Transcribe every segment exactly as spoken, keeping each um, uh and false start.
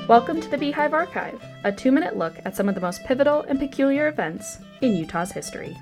Welcome to the Beehive Archive, a two-minute look at some of the most pivotal and peculiar events in Utah's history.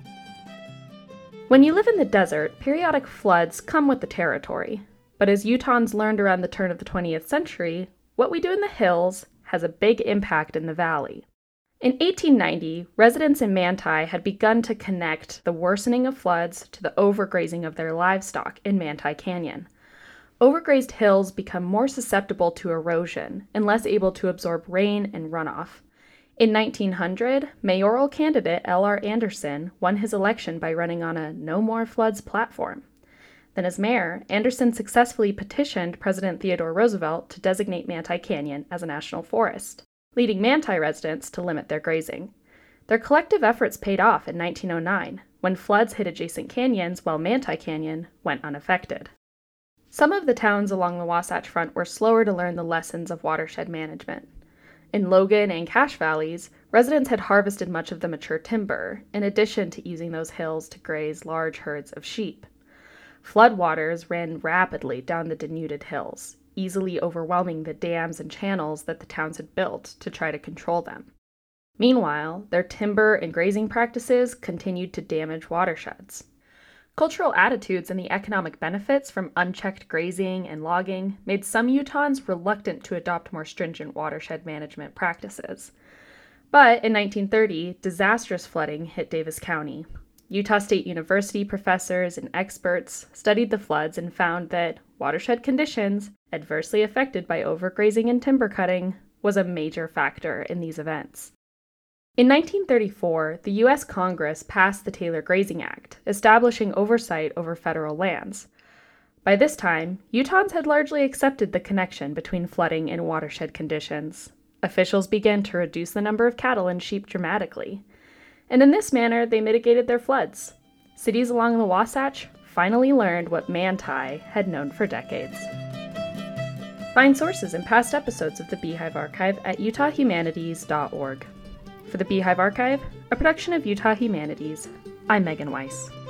When you live in the desert, periodic floods come with the territory. But as Utahns learned around the turn of the twentieth century, what we do in the hills has a big impact in the valley. In eighteen ninety, residents in Manti had begun to connect the worsening of floods to the overgrazing of their livestock in Manti Canyon. Overgrazed hills become more susceptible to erosion and less able to absorb rain and runoff. In nineteen hundred, mayoral candidate L R Anderson won his election by running on a No More Floods platform. Then as mayor, Anderson successfully petitioned President Theodore Roosevelt to designate Manti Canyon as a national forest, leading Manti residents to limit their grazing. Their collective efforts paid off in nineteen oh nine, when floods hit adjacent canyons while Manti Canyon went unaffected. Some of the towns along the Wasatch Front were slower to learn the lessons of watershed management. In Logan and Cache valleys, residents had harvested much of the mature timber, in addition to using those hills to graze large herds of sheep. Floodwaters ran rapidly down the denuded hills, easily overwhelming the dams and channels that the towns had built to try to control them. Meanwhile, their timber and grazing practices continued to damage watersheds. Cultural attitudes and the economic benefits from unchecked grazing and logging made some Utahns reluctant to adopt more stringent watershed management practices. But in nineteen thirty, disastrous flooding hit Davis County. Utah State University professors and experts studied the floods and found that watershed conditions, adversely affected by overgrazing and timber cutting, was a major factor in these events. In nineteen thirty-four, the U S Congress passed the Taylor Grazing Act, establishing oversight over federal lands. By this time, Utahns had largely accepted the connection between flooding and watershed conditions. Officials began to reduce the number of cattle and sheep dramatically. And in this manner, they mitigated their floods. Cities along the Wasatch finally learned what Manti had known for decades. Find sources and past episodes of the Beehive Archive at utah humanities dot org. For the Beehive Archive, a production of Utah Humanities, I'm Megan Weiss.